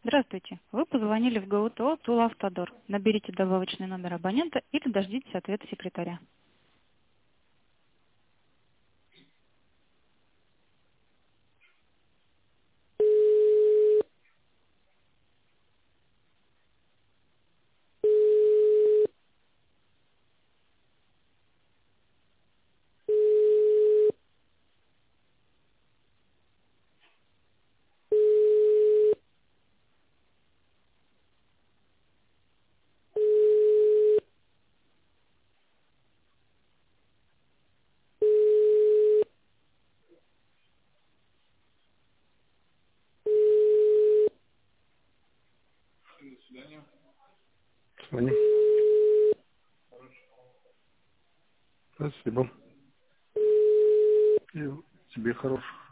Здравствуйте. Вы позвонили в ГУТО «Тулавтодор». Наберите добавочный номер абонента или дождитесь ответа секретаря. Звони. Спасибо. И тебе хороших